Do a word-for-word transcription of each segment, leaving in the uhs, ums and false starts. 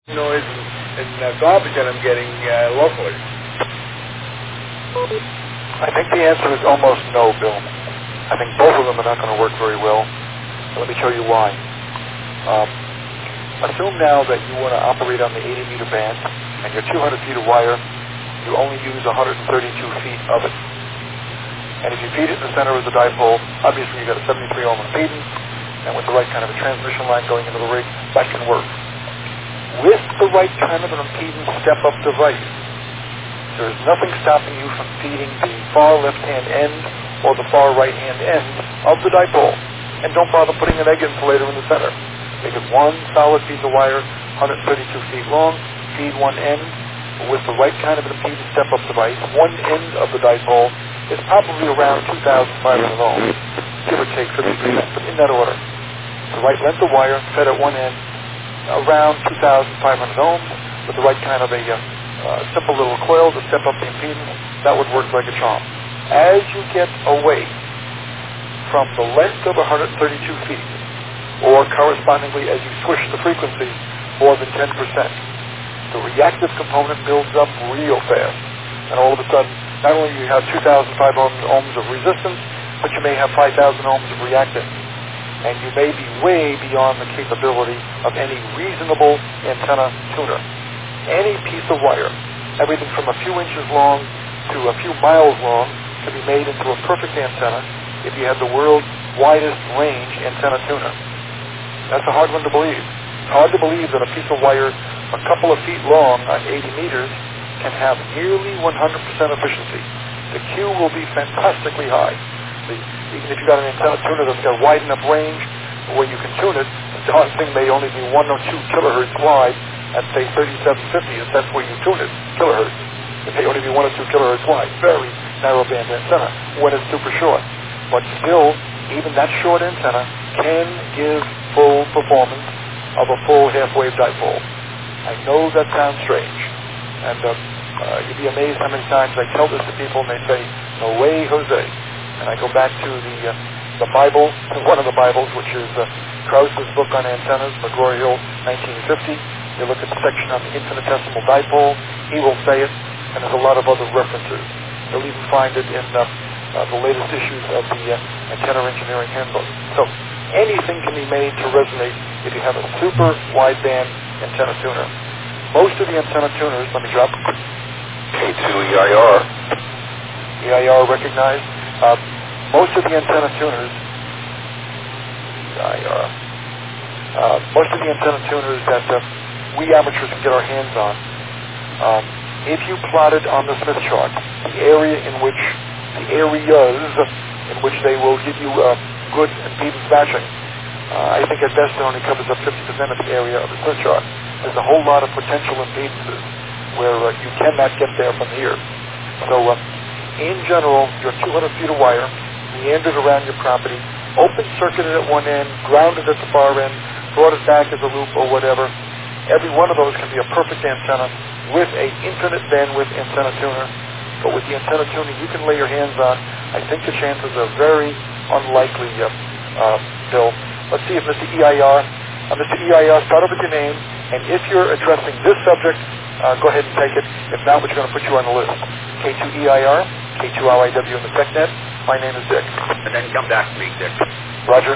noise and, and uh, garbage that I'm getting uh, locally? I think the answer is almost no, Bill. I think both of them are not going to work very well. So let me show you why. Um, assume now that you want to operate on the eighty meter band, and your two hundred feet of wire, you only use one hundred thirty-two feet of it. And if you feed it in the center of the dipole, obviously you've got a seventy-three ohm impedance, and with the right kind of a transmission line going into the rig, that can work. With the right kind of an impedance step-up device, there is nothing stopping you from feeding the far left-hand end or the far right-hand end of the dipole. And don't bother putting an egg insulator in the center. Make it one solid piece of wire, one hundred thirty-two feet long, feed one end. With the right kind of an impedance step-up device, one end of the dipole is probably around two thousand five hundred ohms, give or take fifty percent, but in that order. The right length of wire fed at one end, around two thousand five hundred ohms, with the right kind of a uh, uh, simple little coil to step up the impedance. That would work like a charm. As you get away from the length of one hundred thirty-two feet, or correspondingly as you switch the frequency more than ten percent, the reactive component builds up real fast. And all of a sudden, not only do you have two thousand five hundred ohms of resistance, but you may have five thousand ohms of reactance. And you may be way beyond the capability of any reasonable antenna tuner. Any piece of wire, everything from a few inches long to a few miles long, can be made into a perfect antenna if you have the world's widest range antenna tuner. That's a hard one to believe. It's hard to believe that a piece of wire a couple of feet long on eighty meters can have nearly one hundred percent efficiency. The Q will be fantastically high. The, even if you've got an antenna tuner that's got wide enough range where you can tune it, the darn thing may only be one or two kilohertz wide at, say, thirty-seven fifty, if that's where you tune it, kilohertz. It may only be one or two kilohertz wide. Very narrow band antenna when it's super short. But still, even that short antenna can give full performance of a full half-wave dipole. I know that sounds strange, and uh, uh, you'd be amazed how many times I tell this to people and they say, "No way, Jose." And I go back to the uh, the Bible, one of the Bibles, which is uh, Krauss's book on antennas, McGraw-Hill, nineteen fifty. You look at the section on the infinitesimal dipole, he will say it, and there's a lot of other references. You'll even find it in uh, uh, the latest issues of the uh, Antenna Engineering Handbook. So anything can be made to resonate if you have a super wideband antenna tuner. Most of the antenna tuners, let me drop K two E I R. E I R recognized. Uh, most of the antenna tuners, E I R, uh, most of the antenna tuners that uh, we amateurs can get our hands on, um, if you plotted on the Smith chart the area in which, the areas in which they will give you uh, good impedance matching, uh, I think at best it only covers up fifty percent of the area of the Smith chart. There's a whole lot of potential impedances where uh, you cannot get there from here. So, uh, in general, your two hundred feet of wire meandered around your property, open circuited at one end, grounded at the far end, brought it back as a loop or whatever. Every one of those can be a perfect antenna with a infinite bandwidth antenna tuner. But with the antenna tuner you can lay your hands on, I think the chances are very unlikely, uh, uh, Bill. Let's see if Mister E I R, uh, Mister E I R, start off with your name, and if you're addressing this subject, uh, go ahead and take it. If not, we're going to put you on the list. K two E I R, K two R I W in the TechNet. My name is Dick. And then come back to me, Dick. Roger.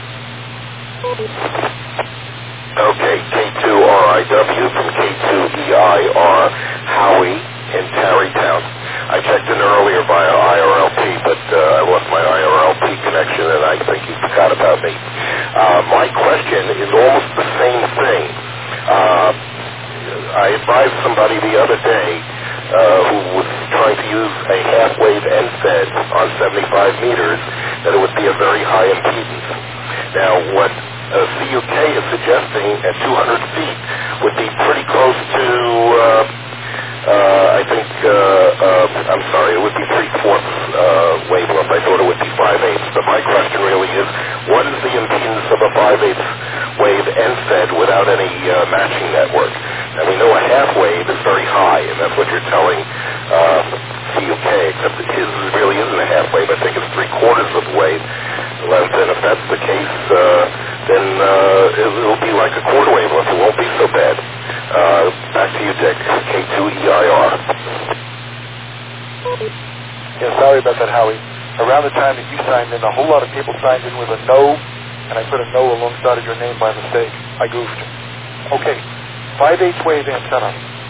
Okay, K two R I W from K two E I R, Howie in Tarrytown. I checked in earlier via I R L P, but uh, I lost my I R L P connection, and I think you forgot about me. Uh, my question is almost the same thing. Uh, I advised somebody the other day uh, who was trying to use a half-wave end fed on seventy-five meters that it would be a very high impedance. Now, what uh, C U K is suggesting at two hundred feet would be pretty close to, uh, uh, I think, uh, uh, I'm sorry, it would be three-fourths uh, wavelength. I thought it would be five-eighths. But my question really is, what is the impedance of a five-eighths wave end fed without any uh, matching network? And we know a half wave is very high, and that's what you're telling uh, C U K, except that his really isn't a half wave. I think it's three-quarters of the wave length, and if that's the case, uh, then uh, it'll be like a quarter wave length. It won't be so bad. Uh, sorry about that, Howie. Around the time that you signed in, a whole lot of people signed in with a no, and I put a no alongside of your name by mistake. I goofed. Okay, five eighths wave antenna.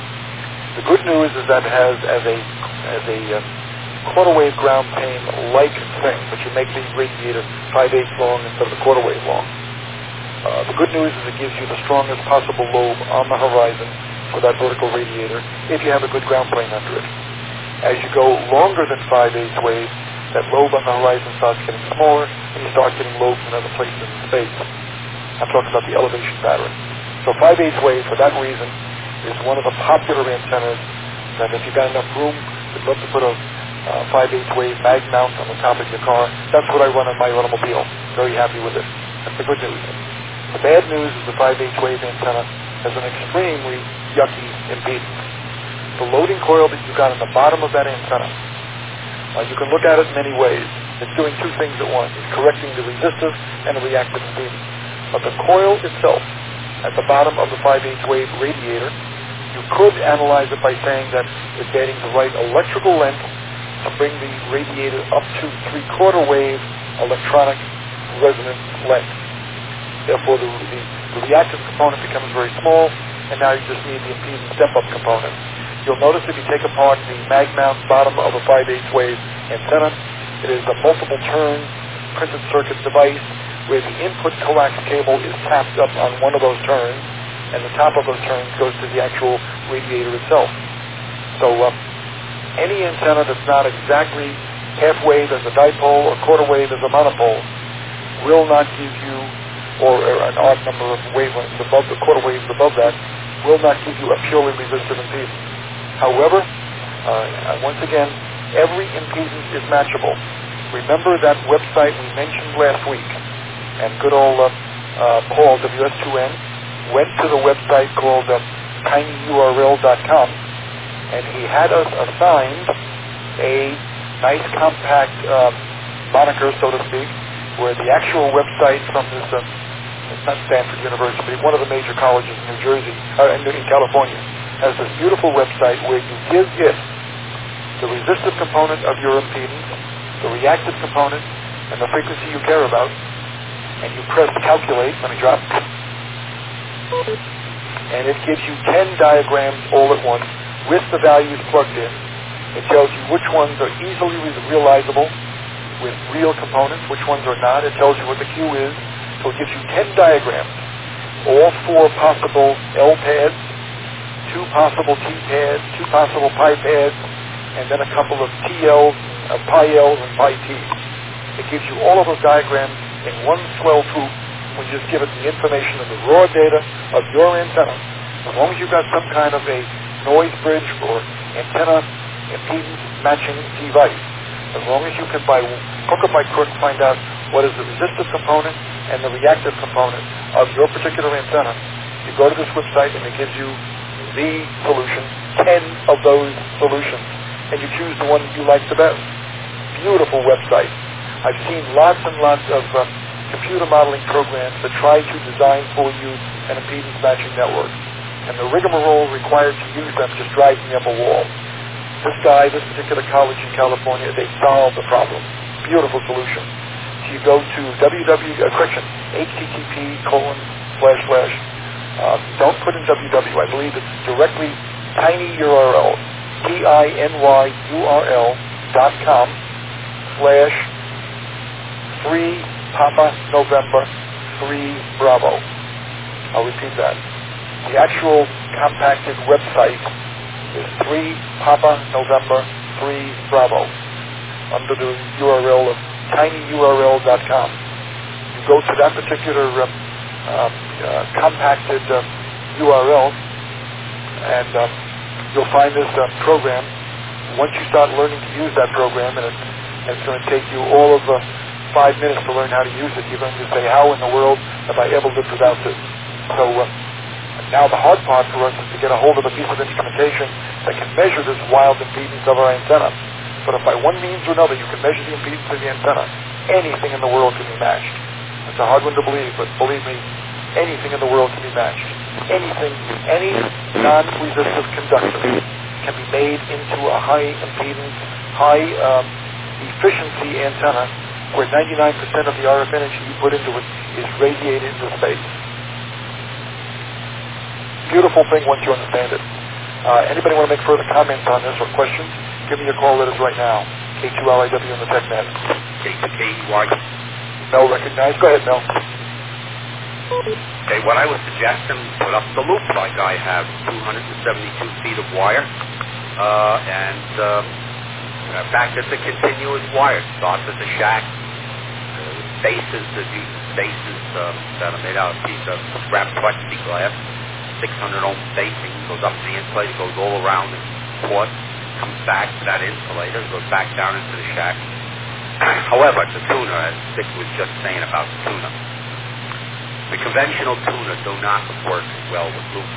The good news is that it has as a as a uh, quarter wave ground plane like thing, but you make the radiator five eighths long instead of a quarter wave long. Uh, the good news is it gives you the strongest possible lobe on the horizon for that vertical radiator if you have a good ground plane under it. As you go longer than five eighths wave, that lobe on the horizon starts getting smaller, and you start getting lobes in other places in space. I'm talking about the elevation pattern. So five eighths wave, for that reason, is one of the popular antennas that if you've got enough room, you'd love to put a uh, five eighths wave mag mount on the top of your car. That's what I run on my automobile. Very happy with it. That's the good news. The bad news is the five eighths wave antenna has an extremely yucky impedance. The loading coil that you've got on the bottom of that antenna, uh, you can look at it in many ways. It's doing two things at once. It's correcting the resistive and the reactive impedance. But the coil itself, at the bottom of the five eighths wave radiator, you could analyze it by saying that it's getting the right electrical length to bring the radiator up to three-quarter wave electronic resonance length. Therefore, the, the, the reactive component becomes very small, and now you just need the impedance step-up component. You'll notice if you take apart the mag mount bottom of a five eighths wave antenna, it is a multiple turn printed circuit device where the input coax cable is tapped up on one of those turns, and the top of those turns goes to the actual radiator itself. So uh, any antenna that's not exactly half wave as a dipole or quarter wave as a monopole will not give you, or, or an odd number of wavelengths above the quarter waves above that, will not give you a purely resistive impedance. However, uh, once again, every impedance is matchable. Remember that website we mentioned last week, and good old uh, uh, Paul, W S two N, went to the website called uh, tiny U R L dot com, and he had us assigned a nice compact uh, moniker, so to speak, where the actual website from this, uh, it's not Stanford University, one of the major colleges in New Jersey, uh, in, in California, has this beautiful website where you give it the resistive component of your impedance, the reactive component, and the frequency you care about, and you press calculate, let me drop, and it gives you ten diagrams all at once with the values plugged in. It tells you which ones are easily realizable with real components, which ones are not. It tells you what the Q is. So it gives you ten diagrams, all four possible L pads, two possible T pads, two possible pi pads, and then a couple of T Ls, uh, pi Ls, and pi Ts. It gives you all of those diagrams in one swell swoop when you just give it the information of the raw data of your antenna. As long as you've got some kind of a noise bridge or antenna impedance matching device, as long as you can, by hook or by crook, find out what is the resistive component and the reactive component of your particular antenna, you go to this website and it gives you the solution, ten of those solutions, and you choose the one that you like the best. Beautiful website. I've seen lots and lots of uh, computer modeling programs that try to design for you an impedance matching network, and the rigmarole required to use them just drives me up a wall. This guy, this particular college in California, they solved the problem. Beautiful solution. So you go to www, uh, correction, http colon slash slash, uh, don't put in www, I believe it's directly tiny U R L, T I N Y U R L dot com slash three Papa November three Bravo. I'll repeat that. The actual compacted website is three Papa November three Bravo under the U R L of tiny U R L dot com. You go to that particular uh, uh, uh, compacted uh, U R L and uh, you'll find this uh, program. Once you start learning to use that program, and, it, and it's going to take you all of uh, five minutes to learn how to use it, you're going to say, how in the world have I ever lived without this? So uh, now the hard part for us is to get a hold of a piece of instrumentation that can measure this wild impedance of our antenna. But if by one means or another you can measure the impedance of the antenna, anything in the world can be matched. It's a hard one to believe, but believe me, anything in the world can be matched. Anything, any non-resistive conductor can be made into a high impedance, high um, efficiency antenna where ninety-nine percent of the R F energy you put into it is radiated into space. Beautiful thing once you understand it. Uh, anybody want to make further comments on this or questions? Give me a call. Let us right now. K two L I W on the TechNet. K two K E Y. Mel recognized. Go ahead, Mel. Okay, what I would suggest is put up the loop like I have, two hundred seventy-two feet of wire, uh, and um, in fact, it's a continuous wire. It starts at the shack, uh, bases, it uses bases um, that are made out of piece of wrapped plexiglass, six hundred ohm spacing, goes up to the insulator, goes all around the port, comes back to that insulator, goes back down into the shack. However, the tuner, as Dick was just saying about the tuner, the conventional tuner do not work well with loops.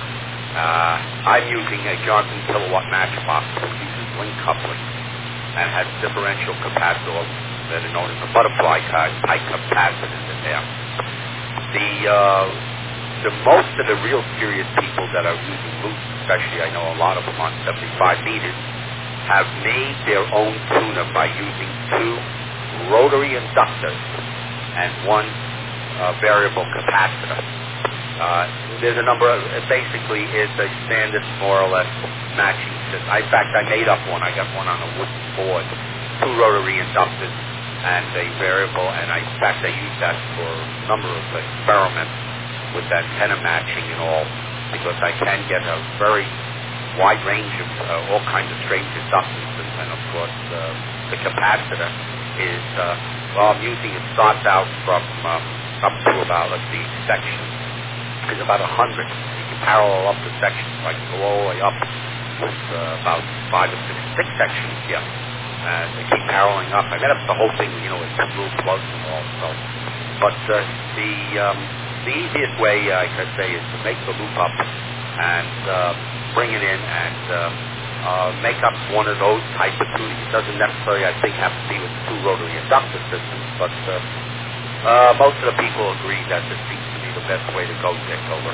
Uh, I'm using a Johnson kilowatt matchbox that uses link coupling and has differential capacitors that are known as the butterfly type capacitors in there. The, uh, the most of the real serious people that are using loops, especially I know a lot of them on seventy-five meters, have made their own tuner by using two rotary inductors and one uh, variable capacitor. Uh, there's a number of, it basically is a standard, more or less, matching system. In fact, I made up one. I got one on a wooden board, two rotary inductors and a variable, and I, in fact, I used that for a number of experiments with antenna matching and all, because I can get a very wide range of uh, all kinds of strange inductances, and of course, uh, the capacitor is, uh, well, I'm using it, starts out from um, up to about, let's see, section is about one hundred. You can parallel up the sections, like go all the way up with uh, about five or six, six sections, yeah. And they keep paralleling up. I made up the whole thing, you know, with blue plugs and all. So, but uh, the um, the easiest way uh, I could say is to make the loop up and uh, bring it in and uh, uh, make up one of those type of tuning. It doesn't necessarily, I think, have to be with two rotary inductor systems, but uh, uh, most of the people agree that this seems to be the best way to go, Dick. Over.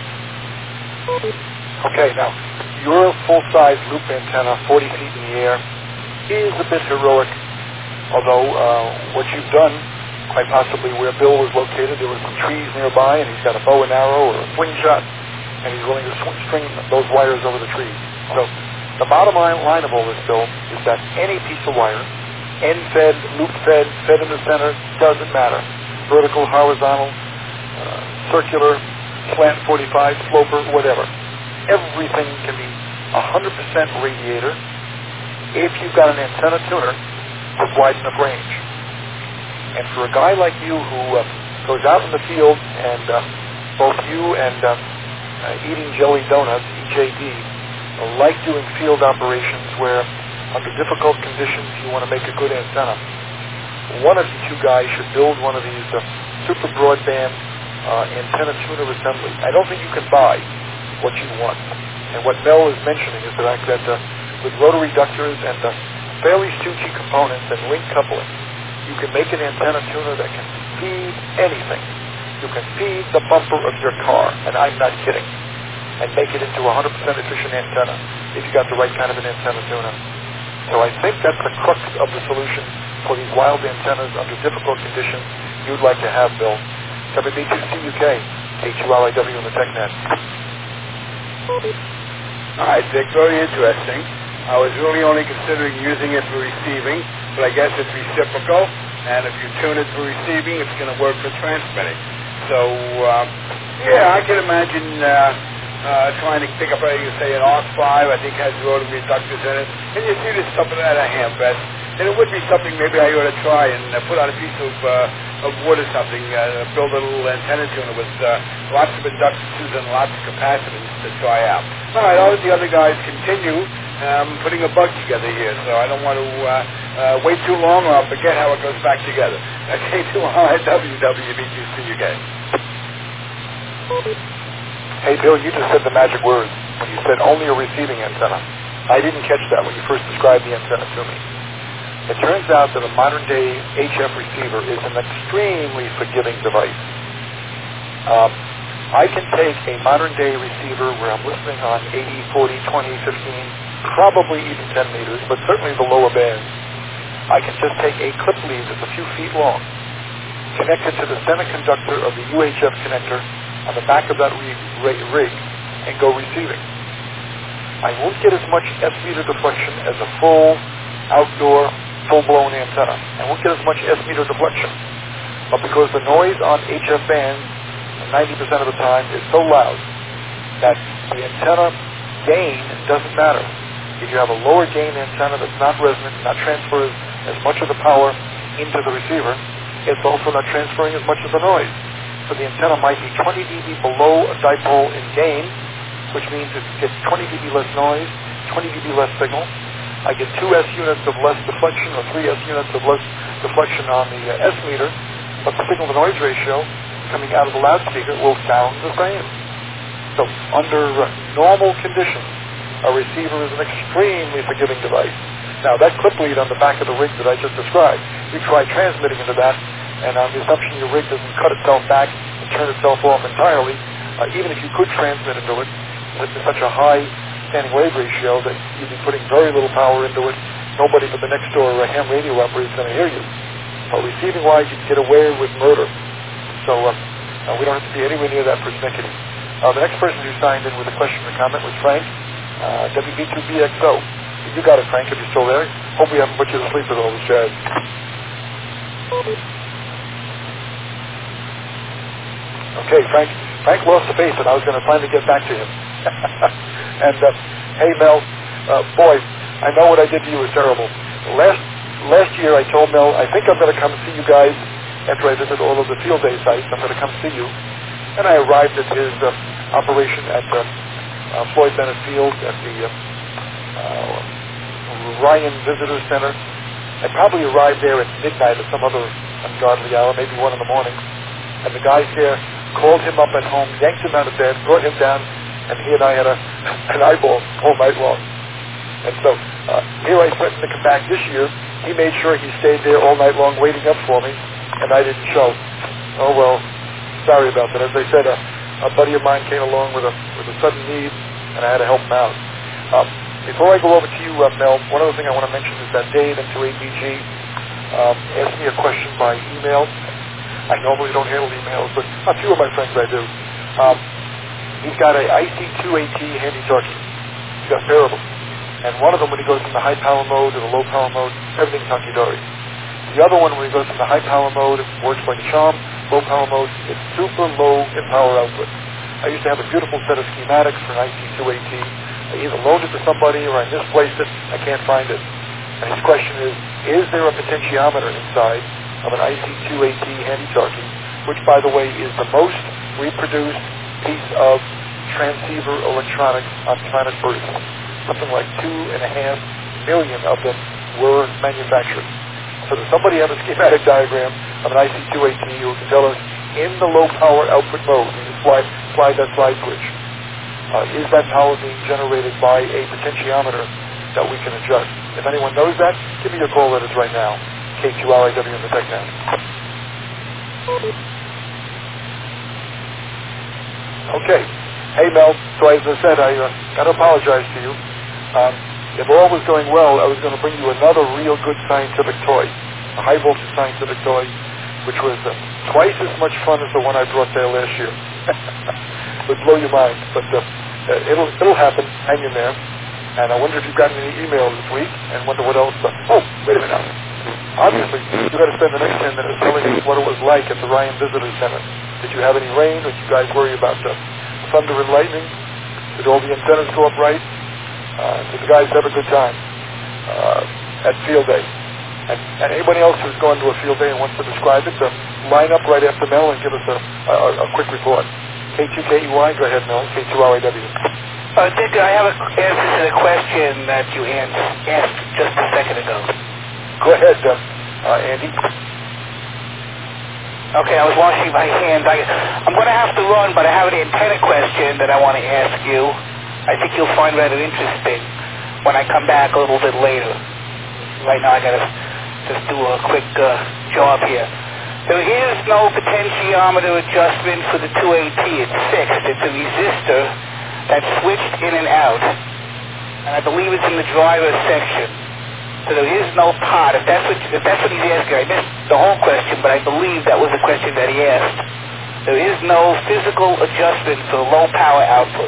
Okay, now, your full-size loop antenna, forty feet in the air, is a bit heroic, although uh, what you've done, quite possibly where Bill was located, there were some trees nearby, and he's got a bow and arrow or a slingshot, and he's willing to sw- string those wires over the trees. So the bottom line, line of all this, Bill, is that any piece of wire, end-fed, loop-fed, fed in the center, doesn't matter. Vertical, horizontal, uh, circular, slant forty-five, sloper, whatever. Everything can be one hundred percent radiator if you've got an antenna tuner with wide enough range. And for a guy like you who uh, goes out in the field, and uh, both you and uh, uh, Eating Jelly Donuts, E J D, uh, like doing field operations where under difficult conditions you want to make a good antenna, one of you two guys should build one of these uh, super broadband uh, antenna tuner assemblies. I don't think you can buy what you want. And what Mel is mentioning is the fact that uh, with rotary ductors and uh, fairly stoochy components and link coupling, you can make an antenna tuner that can feed anything. You can feed the bumper of your car, and I'm not kidding, and make it into a one hundred percent efficient antenna if you got the right kind of an antenna tuner. So I think that's the crux of the solution for these wild antennas under difficult conditions you'd like to have, Bill. W B two C U K, K two L I W on the TechNet. All right, Dick, very interesting. I was really only considering using it for receiving, but I guess it's reciprocal, and if you tune it for receiving, it's going to work for transmitting. So, um, yeah, I can imagine uh, uh, trying to pick up, uh, you say, an A R C five, I think has rotary reductors in it, and you see there's something at a Hamvest, and it would be something maybe I ought to try and uh, put on a piece of, uh, of wood or something, uh, build a little antenna tuner with uh, lots of inductances and lots of capacitance to try out. All right, I'll let the other guys continue um, putting a bug together here, so I don't want to uh, uh, wait too long or I'll forget how it goes back together. K two L I W W B two C U K. Hey, Bill, you just said the magic words when you said only a receiving antenna. I didn't catch that when you first described the antenna to me. It turns out that a modern-day H F receiver is an extremely forgiving device. Um, I can take a modern-day receiver where I'm listening on eighty, forty, twenty, fifteen, probably even ten meters, but certainly the lower bands, I can just take a clip lead that's a few feet long, connect it to the center conductor of the U H F connector on the back of that rig, rig and go receiving. I won't get as much S-meter deflection as a full outdoor, full-blown antenna. I won't get as much S-meter deflection. But because the noise on H F bands ninety percent of the time is so loud that the antenna gain doesn't matter. If you have a lower gain antenna that's not resonant, not transfers as much of the power into the receiver, it's also not transferring as much of the noise. So the antenna might be twenty decibels below a dipole in gain, which means it gets twenty decibels less noise, twenty decibels less signal. I get two S units of less deflection or three S units of less deflection on the uh, S meter, but the signal-to-noise ratio coming out of the loudspeaker will sound the same. So under uh, normal conditions, a receiver is an extremely forgiving device. Now, that clip lead on the back of the rig that I just described, you try transmitting into that, and on the assumption your rig doesn't cut itself back and turn itself off entirely, uh, even if you could transmit into it, it's such a high standing wave ratio that you'd be putting very little power into it. Nobody but the next door uh, ham radio operator is going to hear you. But receiving-wise, you can get away with murder. So uh, uh, we don't have to be anywhere near that persnickety. Uh, the next person who signed in with a question or comment was Frank, uh, W B two B X O. You got it, Frank, if you're still there. Hope we haven't put you to sleep with all this jazz. Okay, Frank. Frank lost the faith, and I was going to finally get back to him. and, uh, hey, Mel, uh, boy, I know what I did to you was terrible. Last last year I told Mel, I think I'm going to come see you guys after I visit all of the field day sites. I'm going to come see you. And I arrived at his uh, operation at uh, uh, Floyd Bennett Field at the uh, uh, Ryan Visitor Center. I probably arrived there at midnight or some other ungodly hour, maybe one in the morning. And the guys there called him up at home, yanked him out of bed, brought him down, and he and I had a, an eyeball all night long. And so uh, here I threatened to come back this year. He made sure he stayed there all night long waiting up for me, and I didn't show. Oh, well, sorry about that. As I said, a, a buddy of mine came along with a with a sudden need, and I had to help him out. Um, before I go over to you, uh, Mel, one other thing I want to mention is that Dave into A B G um, asked me a question by email. I normally don't handle emails, but a few of my friends I do. Um, he's got a I C two A T handy-talkie. He's got a pair of them. And one of them, when he goes from the high power mode to the low power mode, everything's hunky-dory. The other one, when he goes from the high power mode, it works like a charm. Low power mode, it's super low in power output. I used to have a beautiful set of schematics for an I C two A T. I either loaned it to somebody or I misplaced it. I can't find it. And his question is, is there a potentiometer inside of an I C two A T handy-talkie, which, by the way, is the most reproduced piece of transceiver electronics on planet Earth. Something like two and a half million of them were manufactured. So does somebody have a schematic diagram of an I C two A T who can tell us in the low power output mode, you just slide, slide that slide switch, uh, is that power being generated by a potentiometer that we can adjust? If anyone knows that, give me your call letters right now. K two R I W in the Tech Now. Okay. Hey, Mel. So as I said, I uh, got to apologize to you. Um, if all was going well, I was going to bring you another real good scientific toy, a high-voltage scientific toy, which was uh, twice as much fun as the one I brought there last year. It would blow your mind, but uh, uh, it'll it'll happen. Hang in there. And I wonder if you've gotten any emails this week, and wonder what else. Uh, oh, wait a minute now. Obviously, you've got to spend the next ten minutes telling us what it was like at the Ryan Visitor Center. Did you have any rain? Did you guys worry about uh, thunder and lightning? Did all the antennas go up right? Uh, did the guys have a good time uh, at field day? And, and anybody else who's gone to a field day and wants to describe it, uh, line up right after Mel and give us a, a, a quick report. K two K E Y, go ahead, Mel. K two R I W. Uh, Dick, I have an answer to the question that you asked just a second ago. Go ahead, uh, uh, Andy. Okay, I was washing my hands. I, I'm going to have to run, but I have an antenna question that I want to ask you. I think you'll find rather interesting when I come back a little bit later. Right now I got to just do a quick uh, job here. There is no potentiometer adjustment for the two A T. It's fixed. It's a resistor that's switched in and out. And I believe it's in the driver section. So there is no pot. If that's what if that's what he's asking, I missed the whole question, but I believe that was the question that he asked. There is no physical adjustment for low power output.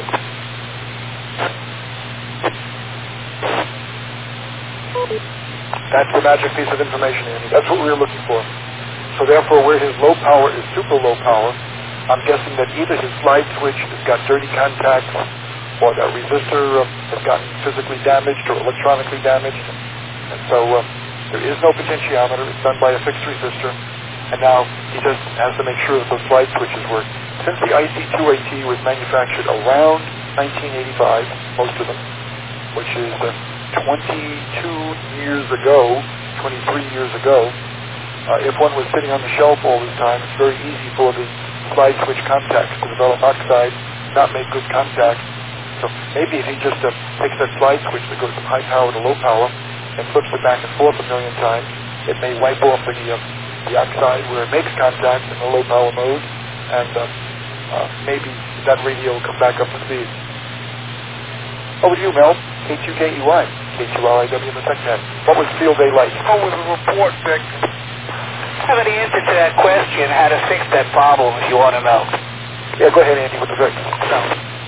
That's the magic piece of information, Andy. That's what we were looking for. So therefore, where his low power is super low power, I'm guessing that either his slide switch has got dirty contacts, or that resistor uh, has gotten physically damaged or electronically damaged. And so uh, there is no potentiometer. It's done by a fixed resistor. And now he just has to make sure that those slide switches work. Since the I C two A T was manufactured around nineteen eighty-five, most of them, which is uh, twenty-two years ago, twenty-three years ago, uh, if one was sitting on the shelf all this time, it's very easy for the slide switch contacts to develop oxide, not make good contact. So maybe if he just uh, takes that slide switch that goes from high power to low power and flips it back and forth a million times, it may wipe off the, uh, the oxide where it makes contact in the low power mode, and uh, uh, maybe that radio will come back up to speed. Over to you, Mel. K two K E Y, K two R I W in the TechNet. What was field day like? Oh, with a report, Vic. I have an answer to that question, how to fix that problem, if you want to know. Yeah, go ahead, Andy, with the fix. No.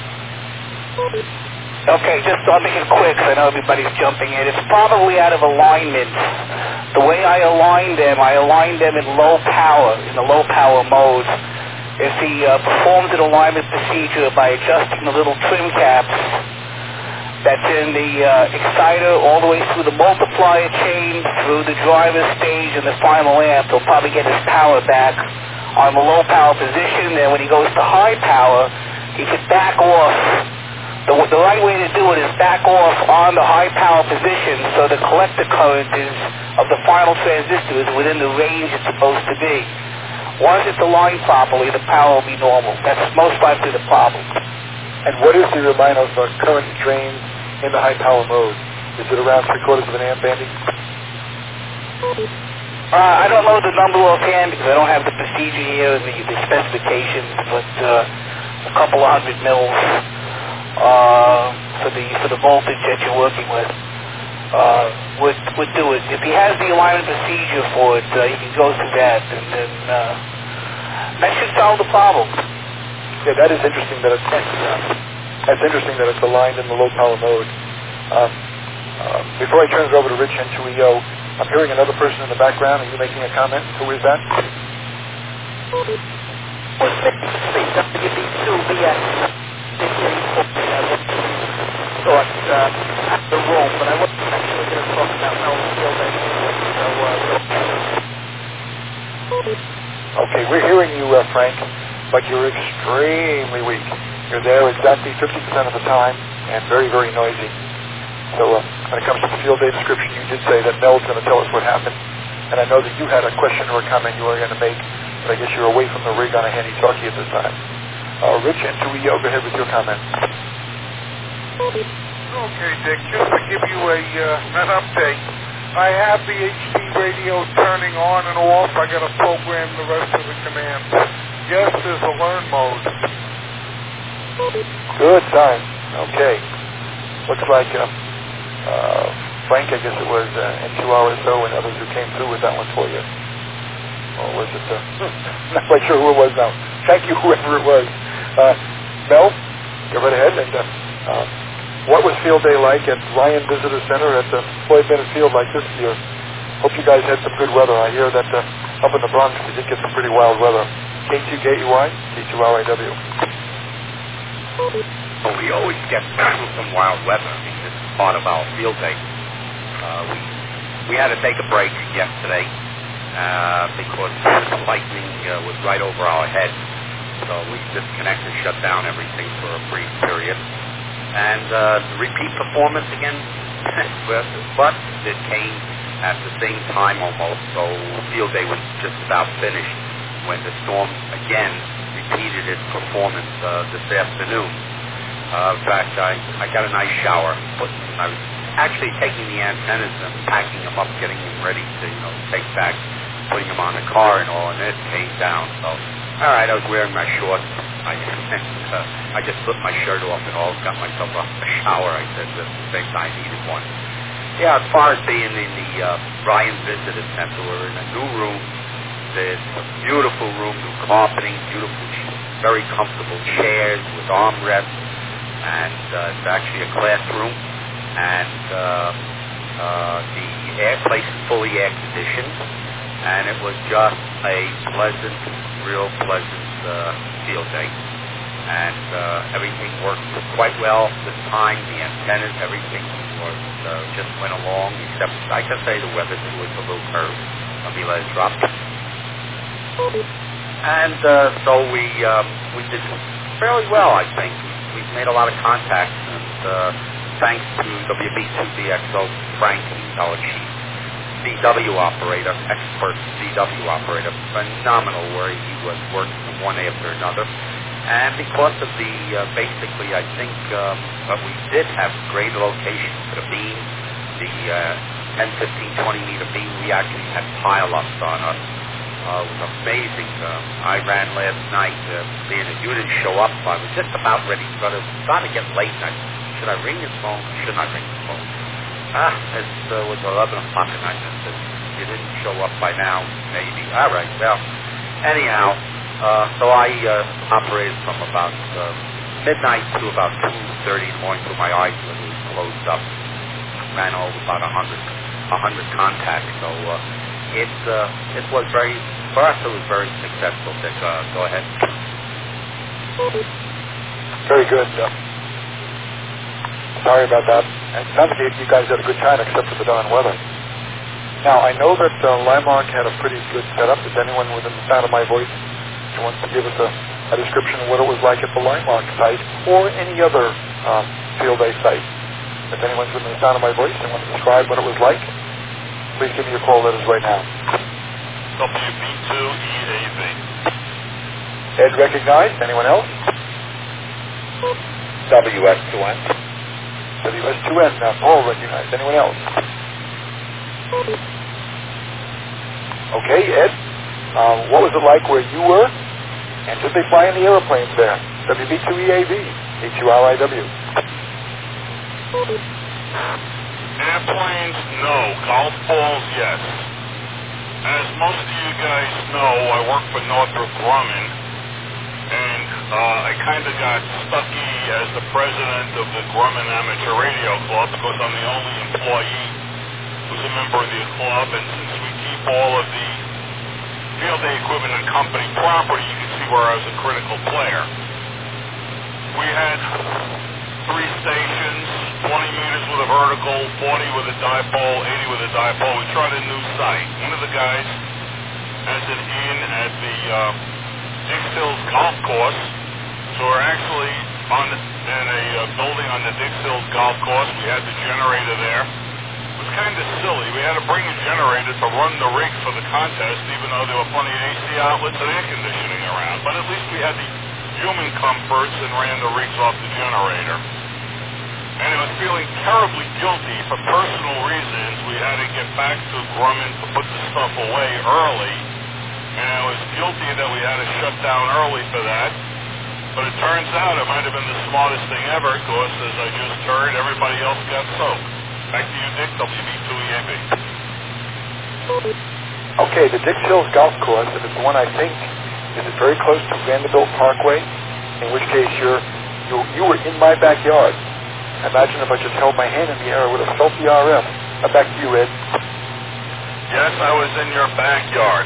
Okay, just I'll make it quick because I know everybody's jumping in. It's probably out of alignment. The way I align them, I align them in low power, in the low power mode. If he uh, performs an alignment procedure by adjusting the little trim caps that's in the uh, exciter all the way through the multiplier chain, through the driver stage and the final amp, he'll probably get his power back on the low power position. Then when he goes to high power, he could back off. The, the right way to do it is back off on the high power position so the collector current is of the final transistor is within the range it's supposed to be. Once it's aligned properly, the power will be normal. That's most likely the problem. And what is the amount of uh, current drain in the high power mode? Is it around three quarters of an amp, Andy? Uh, I don't know the number offhand because I don't have the procedure here and the, the specifications, but uh, a couple of hundred mils. Uh, for the for the voltage that you're working with, uh, would would do it. If he has the alignment procedure for it, uh, he can go through that, and then uh, that should solve the problem. Yeah, that is interesting that it's uh, that's interesting that it's aligned in the low power mode. Um, uh, before I turn it over to Rich N two E O, I'm hearing another person in the background. Are you making a comment? Who is that? W B two B S. Thought uh, at the room, but I wasn't actually going to talk about Mel's field anymore. So, uh, okay, we're hearing you, uh, Frank, but you're extremely weak. You're there exactly fifty percent of the time and very, very noisy. So uh, when it comes to the field day description, you did say that Mel's going to tell us what happened. And I know that you had a question or a comment you were going to make, but I guess you're away from the rig on a handy-talkie at this time. Uh, Rich N two E O, go ahead with your comment. Okay, Dick, just to give you a uh, an update, I have the H D radio turning on and off. I got to program the rest of the commands. Yes, there's a learn mode. Good sign. Okay. Looks like uh, uh, Frank, I guess it was uh, N two R S O and others who came through with that one for you. Or was it? Uh, not quite sure who it was now. Thank you, whoever it was. Uh, Mel, go right ahead. And uh, uh, what was field day like at Ryan Visitor Center at the Floyd Bennett Field like this year? Hope you guys had some good weather. I hear that uh, up in the Bronx you did get some pretty wild weather. K two K E Y, K two R I W. Well, we always get some wild weather. I mean, this is part of our field day. Uh, we we had to take a break yesterday uh, because the lightning uh, was right over our heads. So we disconnected, shut down everything for a brief period. And uh, the repeat performance again, but it came at the same time almost. So field day was just about finished when the storm again repeated its performance uh, this afternoon. Uh, in fact, I, I got a nice shower. Put, I was actually taking the antennas and packing them up, getting them ready to, you know, take back, putting them on the car and all, and it came down. So, all right, I was wearing my shorts. I, uh, I just slipped my shirt off and all, got myself a shower. I said at the same time I needed one. Yeah, as far as being in the uh, Ryan Visitor Center, we're in a new room. There's a beautiful room, new carpeting, beautiful, very comfortable chairs with armrests, and uh, it's actually a classroom. And uh, uh, the air place is fully air conditioned, and it was just a pleasant, real pleasant uh, field day. And uh, everything worked quite well this time. The antennas, everything was uh, just went along, except I can say the weather too was a little curved. Let me let it drop. And uh, so we um, we did fairly well, I think. We made a lot of contacts, and uh, thanks to W B two B X O, Frank, our chief C W operator, expert C W operator, phenomenal where he was working from one after another. And because of the, uh, basically, I think um, uh, we did have great locations for the beam, the uh, ten, fifteen, twenty meter beam, we actually had pile-ups on us. Uh, it was amazing. Uh, I ran last night, uh, being that you didn't show up. I was just about ready, but it was starting to get late. And I said, should I ring his phone? Should I ring his phone? Ah, it uh, was eleven o'clock at night. I said, you didn't show up by now, maybe. All right, well, anyhow, uh, so I uh, operated from about uh, midnight to about two thirty in the morning till my eyes were closed up. Ran over about a hundred, a hundred contacts. So uh, it uh, it was very, for us it was very successful. Dick, uh, go ahead. Very good. Uh, sorry about that. And it sounds like you guys had a good time except for the darn weather. Now, I know that uh, Limemark had a pretty good setup. Is anyone within the sound of my voice who wants to give us a, a description of what it was like at the Limemark site or any other um, field day site? If anyone's within the sound of my voice and wants to describe what it was like, please give me a call. That is right now. W B two E A V. Ed recognized. Anyone else? W S two N. W S two N. Uh, Paul recognized. Anyone else? Okay, Ed. Um, what was it like where you were? And did they fly any airplanes there? W B two E A V. H U R I W. Airplanes, no. Golf balls, yes. As most of you guys know, I work for Northrop Grumman, and uh, I kind of got stucky as the president of the Grumman Amateur Radio Club because I'm the only employee who's a member of the club, and since we keep all of the field day equipment on company property, you can see where I was a critical player. We had three stations, twenty meters with a vertical, forty with a dipole, eighty with a dipole. We tried a new site. One of the guys has an in at the uh, Dix Hills Golf Course, so we're actually on the, in a uh, building on the Dix Hills Golf Course. We had the generator there. It was kind of silly. We had to bring a generator to run the rig for the contest, even though there were plenty of A C outlets and air conditioning around. But at least we had the human comforts and ran the rigs off the generator. And I was feeling terribly guilty for personal reasons. We had to get back to Grumman to put the stuff away early. And I was guilty that we had to shut down early for that. But it turns out it might have been the smartest thing ever, because as I just heard, everybody else got soaked. Back to you, Dick, W B two E A V. Okay, the Dix Hills Golf Course, if it's the one I think, is it very close to Vanderbilt Parkway? In which case you're, you you were in my backyard. Imagine if I just held my hand in the air, I would have felt the R F. Uh, back to you, Ed. Yes, I was in your backyard.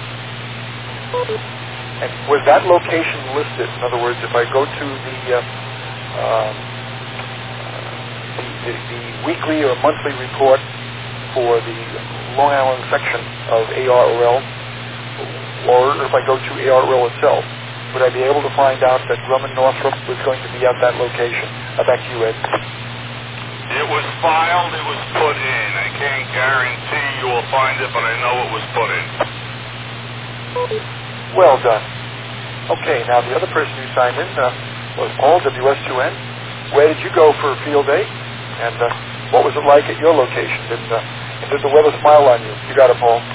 And was that location listed? In other words, if I go to the, uh, um, the, the, the weekly or monthly report for the Long Island section of A R O L, or if I go to A R O L itself, would I be able to find out that Grumman Northrop was going to be at that location? Uh, back to you, Ed. It was filed, it was put in. I can't guarantee you will find it, but I know it was put in. Well done. Okay, now the other person who signed in uh, was Paul, W S two N. Where did you go for a field day? And uh, what was it like at your location? Did, uh, did the weather smile on you? You got it, Paul.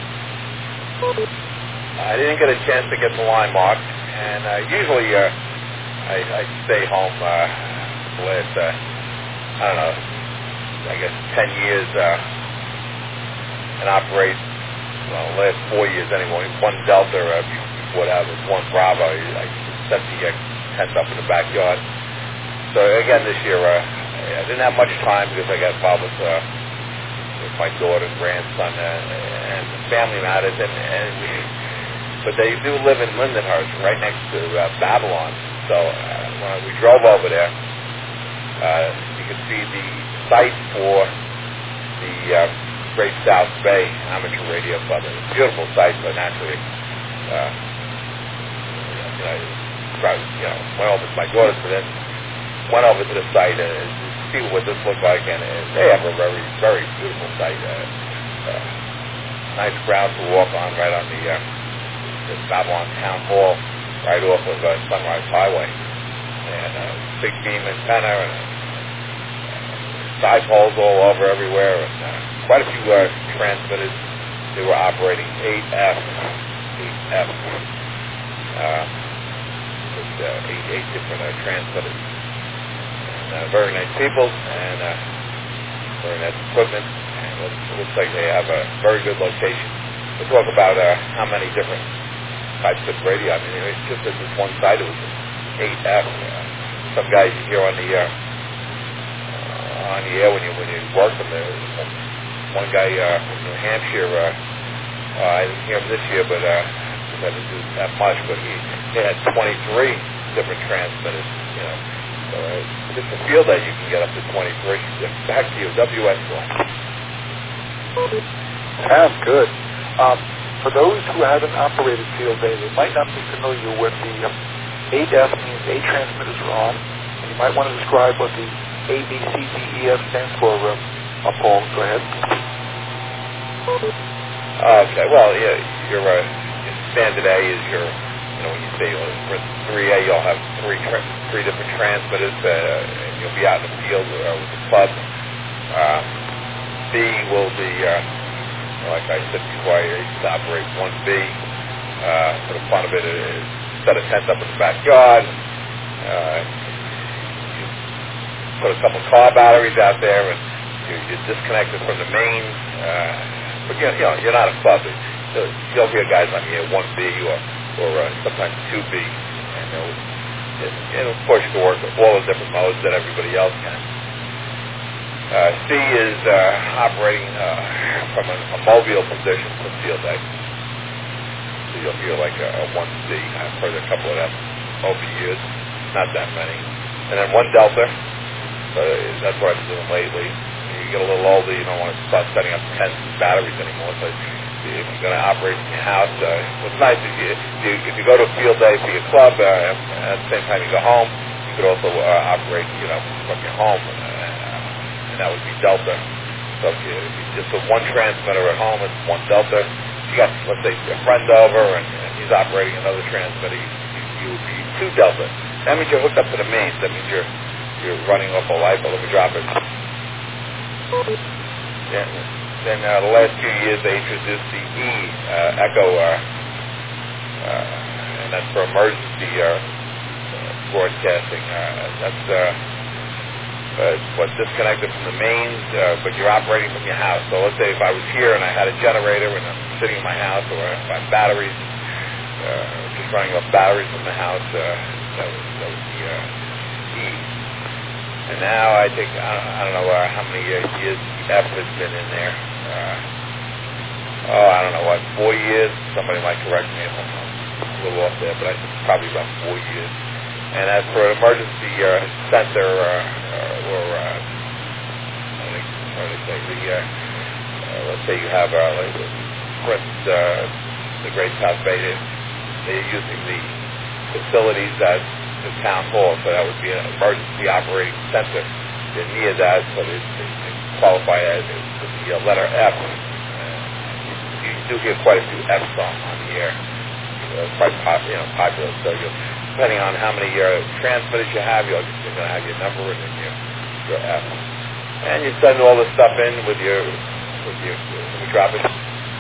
I didn't get a chance to get the Limemark, and uh, usually uh, I, I stay home uh, the last, uh, I don't know, I guess, ten years uh, and operate, well, the last four years anyway, one Delta uh, before that was one Bravo. I set the uh, tent up in the backyard. So again, this year uh, I didn't have much time because I got involved with, uh, with my daughter and grandson uh, and family matters, and, and we, but they do live in Lindenhurst, right next to uh, Babylon. So uh, when we drove over there, uh, you could see the site for the uh, Great South Bay Amateur Radio Club. It's a beautiful site, but naturally, uh, you know, probably, you know, went over to my daughter's, but then went over to the site and uh, see what this looked like, and uh, they have a very, very beautiful site. Uh, uh, nice ground to walk on, right on the, uh, the Babylon Town Hall, right off of uh, Sunrise Highway, and uh, big beam antenna and uh, side poles all over everywhere, and uh, quite a few uh, transmitters. They were operating eight F, eight F, uh, with uh, eight, eight different uh, transmitters. And, uh, very nice people and uh, very nice equipment, and it looks, it looks like they have a very good location. We'll talk about uh, how many different types of radio. I mean, it's just at this one side, it was eight F. Uh, some guys you hear on the uh, uh, on the air when you when you work them there. One guy uh, from New Hampshire, uh, uh, I didn't hear him this year, but uh, I didn't do that much. But he, he had twenty-three different transmitters. You know, so uh, just a field day you can get up to twenty-three. Back to you, W S one. Sounds good. Um, For those who haven't operated field day, they might not be familiar with the um, eight F means eight transmitters are on. And you might want to describe what the A, B, C, D, E, F stands for. Um, uh, Paul, go ahead. Okay, well, yeah, your, uh, your standard A is your, you know, when you say uh, for three A, you'll have three tra- three different transmitters, uh, and you'll be out in the field uh, with the club. Uh, B will be... Uh, Like I said before, I used to operate one B. Uh, for the fun of it, is set a tent up in the backyard. Uh, you put a couple car batteries out there, and you, you disconnect it from the main. Uh, but you know, you know, you're not a club. You'll, you'll hear guys on here one B or or uh, sometimes two B, and it'll, it, it'll push to work with all the different modes that everybody else can. Uh, C is uh, operating uh, from a, a mobile position for field day. So you'll hear like a, a one C. I've heard a couple of them over the years, not that many. And then one Delta. So that's what I've been doing lately. When you get a little older, you don't want to start setting up tents and batteries anymore. So if you're going to operate from your house, uh, what's nice is you, if you, if you go to a field day for your club, uh, at the same time you go home, you could also uh, operate, you know, from your home. That would be Delta. So if you, if you just have one transmitter at home, it's one Delta. If you got, let's say, a friend over and, and he's operating another transmitter, you, you, you would be two Delta. That means you're hooked up to the mains. That means you're you're running off a light. But let me drop it. Yeah. Then uh, the last few years they introduced the E uh, Echo, uh, uh, and that's for emergency uh, broadcasting. Uh, that's uh, Uh, what disconnected from the mains, uh, but you're operating from your house. So let's say if I was here and I had a generator and I'm sitting in my house, or if I have batteries, uh, just running off batteries from the house, uh, that was that was the uh, E. And now I think I don't, I don't know uh, how many uh, years F has been in there. Uh, oh, I don't know what four years. Somebody might correct me if I'm a little off there, but I think probably about four years. And as for an emergency uh, center, uh, or uh, how do they say, the, uh, uh, let's say you have, uh, like, for instance, uh, the Great South Bay, they, they're using the facilities at the town hall, so that would be an emergency operating center. They're near that, so they, they, they qualify as the uh, letter F. Uh, you, you do hear quite a few F's on, on the air. Uh, quite pop, you know, popular, so you'll depending on how many uh, transmitters you have, you're, you're going to have your number and then your, your F. And you send all this stuff in with your, with your, let me drop it,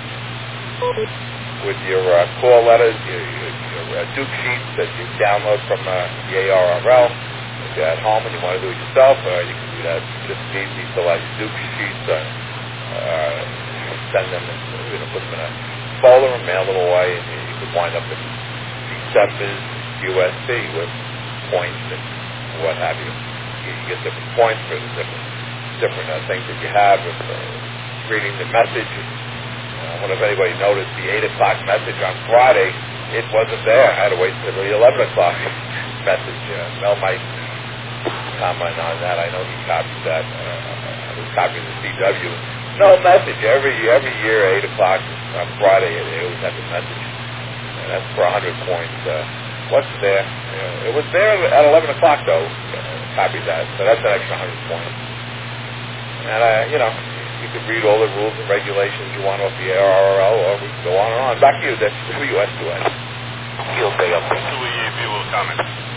with your uh, call letters, your, your, your uh, Duke sheets that you download from uh, the A R R L. If you're at home and you want to do it yourself, uh, you can do that just as easy fill out your Duke sheets, uh, uh, send them, and, you know, put them in a folder and mail them away, and you could wind up with Cephas U S B with points and what have you. You get different points for the different, different uh, things that you have. If, uh, reading the message, I wonder if anybody noticed the eight o'clock message on Friday. It wasn't there. I had to wait until the eleven o'clock message. Uh, Mel might comment on that. I know he copied that. Uh, he copied the C W. No message. Every every year, eight o'clock on Friday, they always have a message. And that's for one hundred points. Uh, what's there? Uh, it was there at eleven o'clock, though. Uh, copied that. So that's an extra one hundred points. And, uh, you know, you could read all the rules and regulations you want off the R R L, or we can go on and on. Back to you, that's W S two S. Field day update. W E A B will comment.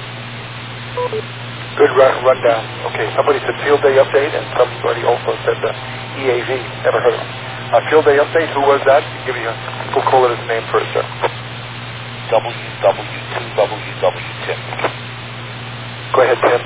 Good run, rundown. Okay, somebody said field day update, and somebody also said the E A V. Never heard of him. Uh, field day update, who was that? Give me a, we'll call it his name first, sir. W W two W W Tim. Go ahead, Tim.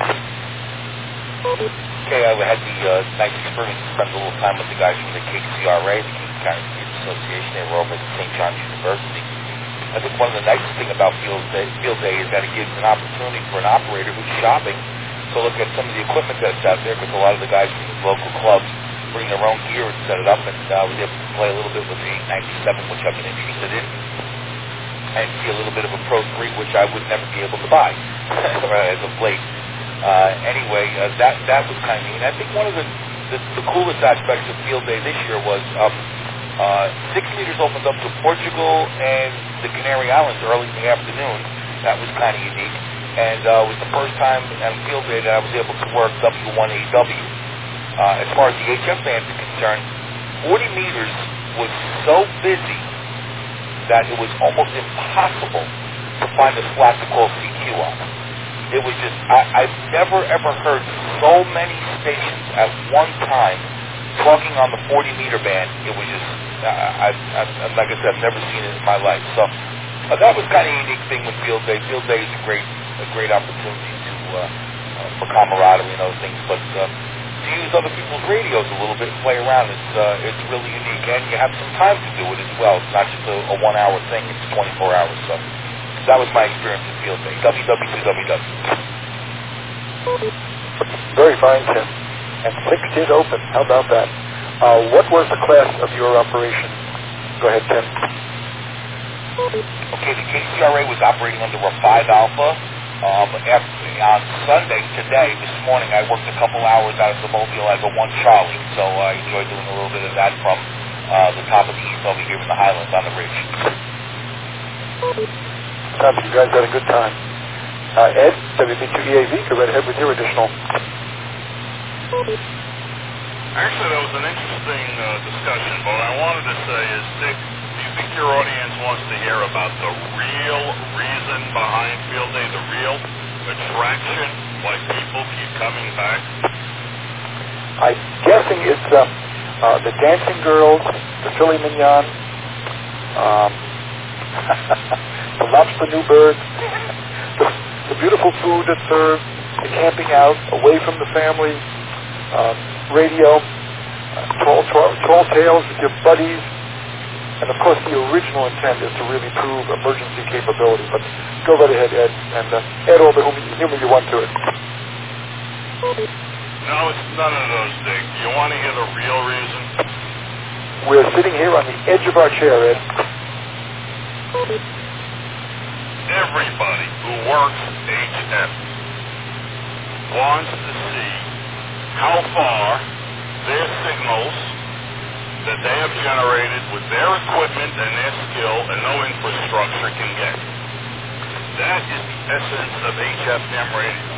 Okay, I had the uh, nice experience to spend a little time with the guys from the K C R A, the Kings County Street Association. They were over at Saint John's University. I think one of the nicest things about Field Day, Field Day is that it gives an opportunity for an operator who's shopping to look at some of the equipment that's out there, because a lot of the guys from the local clubs bring their own gear and set it up, and I uh, was able to play a little bit with the eight ninety-seven, which I've been interested in, and see a little bit of a Pro three, which I would never be able to buy as of late. Uh, anyway, uh, that that was kind of neat. I think one of the, the, the coolest aspects of Field Day this year was um, uh, six meters opened up to Portugal and the Canary Islands early in the afternoon. That was kind of unique. And uh, it was the first time on Field Day that I was able to work W one A W. Uh, as far as the H F bands are concerned, forty meters was so busy that it was almost impossible to find a slot to call C Q on. It was just, I, I've never ever heard so many stations at one time talking on the forty meter band. It was just, I, I, I, like I said, I've never seen it in my life. So uh, that was kind of a unique thing with Field Day. Field Day is a great, a great opportunity to uh, uh, for camaraderie and other things, but uh, to use other people's radios a little bit and play around, it's uh, it's really unique, and you have some time to do it as well. It's not just a, a one hour thing; it's twenty-four hours. So. That was my experience at Field Day. W W two W W. Very fine, Tim. And six did open. How about that? Uh, what was the class of your operation? Go ahead, Tim. Okay, the K C R A was operating under a five Alpha. Um, after, on Sunday, today, this morning, I worked a couple hours out of the Mobile as a one Charlie. So I enjoyed doing a little bit of that from uh, the top of the east over here in the Highlands on the ridge. Sounds like you guys had a good time. Uh, Ed, W B two E A V, go right ahead with your additional. Actually, that was an interesting uh, discussion. What I wanted to say is, Dick, do you think your audience wants to hear about the real reason behind Field Day, the real attraction, why people keep coming back? I'm guessing it's uh, uh, the dancing girls, the filet mignon, um, the lobster new bird, the, the beautiful food that's served, the camping out, away from the family, uh, radio, uh, tall, tall, tall tales with your buddies, and of course the original intent is to really prove emergency capability. But go right ahead, Ed, and uh, add all the humor you want to it. No, it's none of those, Dick. You want to hear the real reason? We're sitting here on the edge of our chair, Ed. Everybody who works H F wants to see how far their signals that they have generated with their equipment and their skill and no infrastructure can get. That is the essence of H F M radio.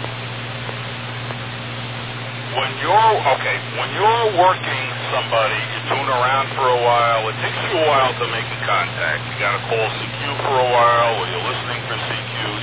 When you're, okay, when you're working somebody, you tune around for a while, it takes you a while to make a contact. You got to call C Q for a while, or you're listening for C Qs.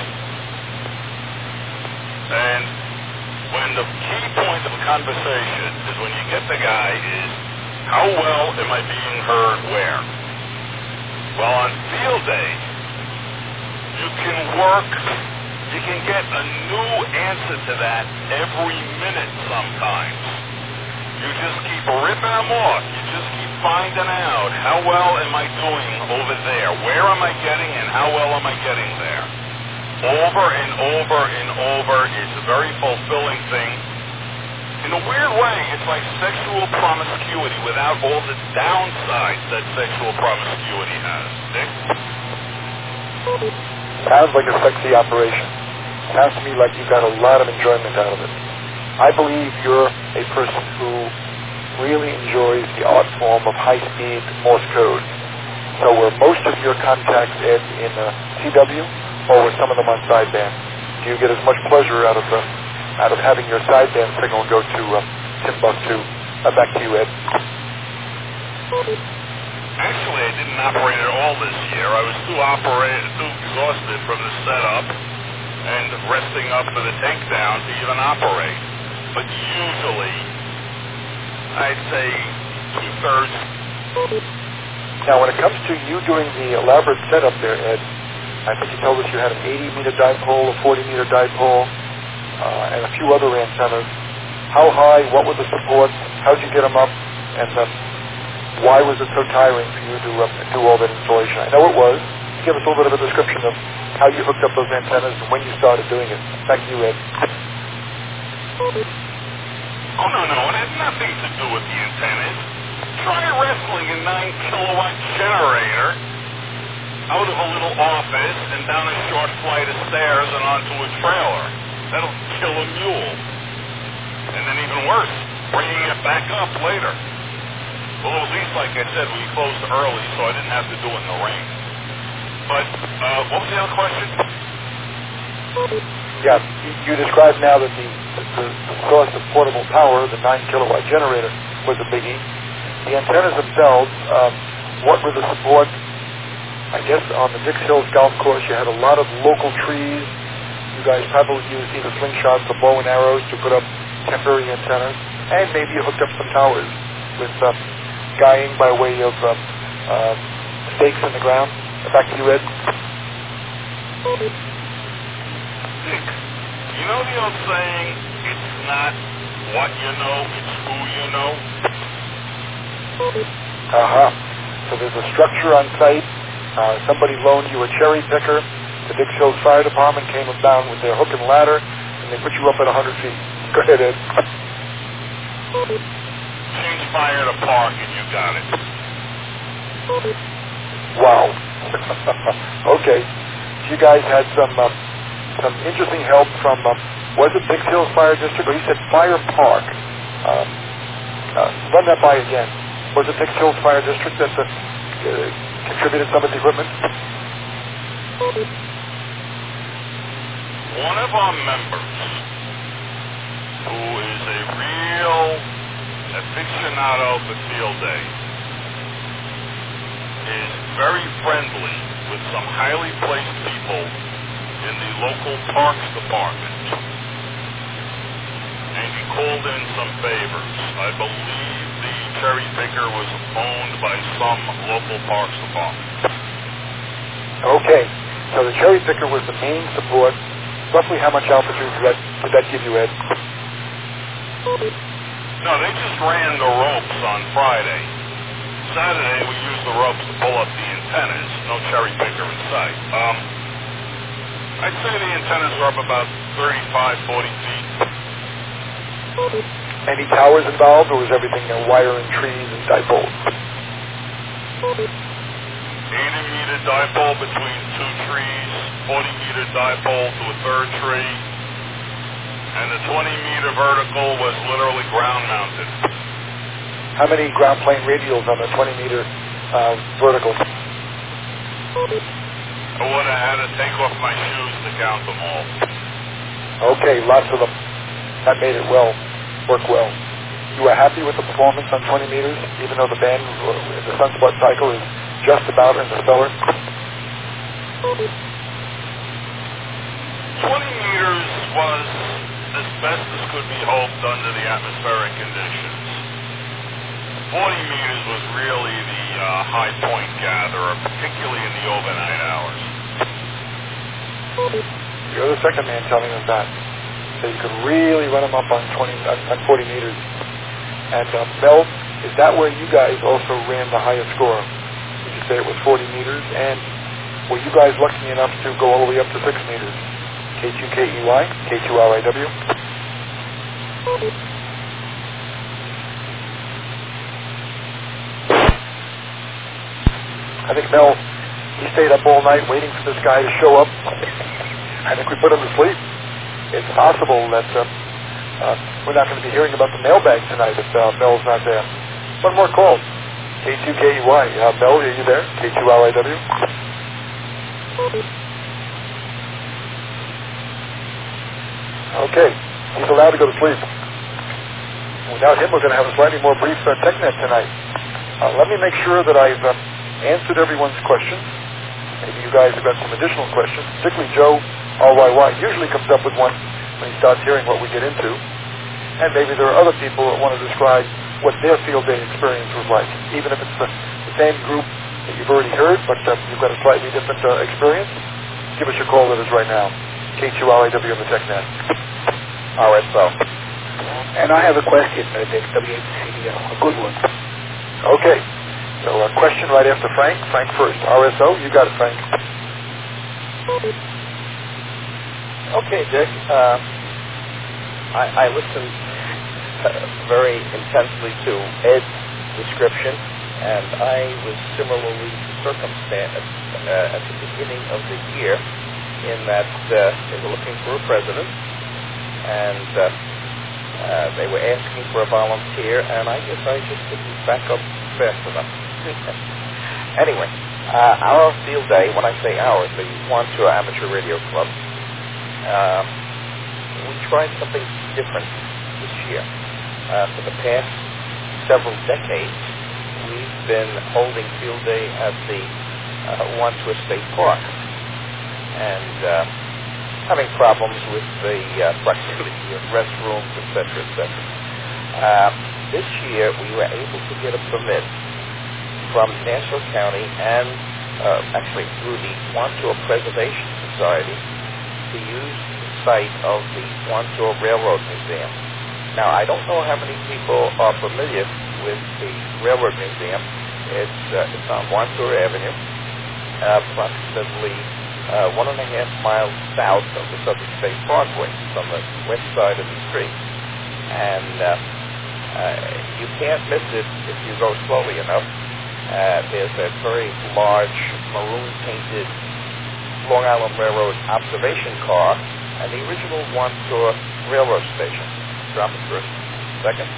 And when the key point of a conversation is when you get the guy is, how well am I being heard where? Well, on Field Day, you can work, you can get a new answer to that every minute sometimes. You ripping them off. You just keep finding out, how well am I doing over there? Where am I getting and how well am I getting there? Over and over and over. It's a very fulfilling thing. In a weird way, it's like sexual promiscuity without all the downsides that sexual promiscuity has. Dick? Sounds like a sexy operation. Sounds to me like you got a lot of enjoyment out of it. I believe you're a person who really enjoys the art form of high-speed Morse code. So were most of your contacts, Ed, in uh, C W, or were some of them on sideband? Do you get as much pleasure out of the, out of having your sideband signal go to uh, Timbuktu? Uh, back to you, Ed. Actually, I didn't operate at all this year. I was too operated, too exhausted from the setup and resting up for the takedown to even operate. But usually, I'd say two-thirds. Now, when it comes to you doing the elaborate setup there, Ed, I think you told us you had an eighty-meter dipole, a forty-meter dipole, uh, and a few other antennas. How high? What were the supports? How'd you get them up? And uh, why was it so tiring for you to uh, do all that installation? I know it was. Give us a little bit of a description of how you hooked up those antennas and when you started doing it. Back to you, Ed. Oh, no, no. It had nothing to do with the antennas. Try wrestling a nine kilowatt generator out of a little office and down a short flight of stairs and onto a trailer. That'll kill a mule. And then even worse, bringing it back up later. Well, at least, like I said, we closed early, so I didn't have to do it in the rain. But, uh, what was the other question? Yeah, you, you described now that the, the, the source of portable power, the nine kilowatt generator, was a biggie. The antennas themselves, um, what were the support? I guess on the Dix Hills Golf Course you had a lot of local trees. You guys probably used either slingshots or bow and arrows to put up temporary antennas. And maybe you hooked up some towers with uh, guying by way of uh, uh, stakes in the ground. Back to you, Ed. Dick, you know the old saying, it's not what you know, it's who you know? Uh-huh. So there's a structure on site. Uh, somebody loaned you a cherry picker. The Dix Hills Fire Department came down with their hook and ladder, and they put you up at one hundred feet. Go ahead, Ed. Change fire to park, and you got it. Wow. Okay. So you guys had some uh, some interesting help from, uh, was it Dix Hills Fire District? Or you said Fire Park. Um, uh, run that by again. Was it Dix Hills Fire District that uh, uh, contributed some of the equipment? One of our members, who is a real aficionado for field day, is very friendly with some highly placed people in the local parks department. And he called in some favors. I believe the cherry picker was owned by some local parks department. Okay. So the cherry picker was the main support. Roughly how much altitude did that, did that give you, Ed? No, they just ran the ropes on Friday. Saturday, we used the ropes to pull up the antennas. No cherry picker in sight. Um, I'd say the antennas were up about thirty-five, forty feet. Any towers involved, or was everything uh, wire and trees and dipoles? eighty meter dipole between two trees, forty meter dipole to a third tree, and the twenty meter vertical was literally ground mounted. How many ground plane radials on the twenty meter uh, vertical? I would have had to take off my shoes to count them all. Okay, lots of them. That made it well, work well. You were happy with the performance on twenty meters, even though the band, the sunspot cycle is just about in the stellar? twenty meters was as best as could be hoped under the atmospheric conditions. forty meters was really the uh, high point gatherer, particularly in the overnight hours. You're the second man telling us that. So you could really run them up on twenty, on, on forty meters. And uh, Mel, is that where you guys also ran the highest score? Did you say it was forty meters? And were you guys lucky enough to go all the way up to six meters? K two K E Y, K two R I W? I think Mel, he stayed up all night waiting for this guy to show up. I think we put him to sleep. It's possible that uh, uh, we're not going to be hearing about the mailbag tonight if uh, Mel's not there. One more call. K two K E Y. Uh, Mel, are you there? K two R I W? Okay. He's allowed to go to sleep. Without him, we're going to have a slightly more brief uh, TechNet tonight. Uh, let me make sure that I've uh, answered everyone's questions. Maybe you guys have got some additional questions. Particularly Joe R Y Y usually comes up with one when he starts hearing what we get into. And maybe there are other people that want to describe what their field day experience was like. Even if it's the, the same group that you've already heard, but uh, you've got a slightly different uh, experience, give us your call letters right now. K two R I W on the TechNet. R S O. And I have a question, uh, Dick, W H C D L, a good one. Okay. So a question right after Frank. Frank first. R S O, you got it, Frank. Okay, Dick. Uh, I, I listened uh, very intensely to Ed's description, and I was similarly circumstanced uh, at the beginning of the year in that uh, they were looking for a president, and uh, uh, they were asking for a volunteer, and I guess I just didn't back up fast enough. Anyway, uh, our field day, when I say ours, the Wantua Amateur Radio Club, uh, we tried something different this year. Uh, for the past several decades, we've been holding field day at the uh, Wantua State Park, and uh, having problems with the uh, proximity of restrooms, et cetera, et cetera. Uh, this year, we were able to get a permit from Nassau County and uh, actually through the Wantua Preservation Society to use the site of the Wantua Railroad Museum. Now, I don't know how many people are familiar with the Railroad Museum. It's, uh, it's on Wantua Avenue, uh, approximately uh, one and a half miles south of the Southern State Parkway. It's on the west side of the street. And uh, uh, you can't miss it if you go slowly enough. Uh, there's a very large maroon-painted Long Island Railroad observation car and the original Wantua Railroad Station. Drop it for a second.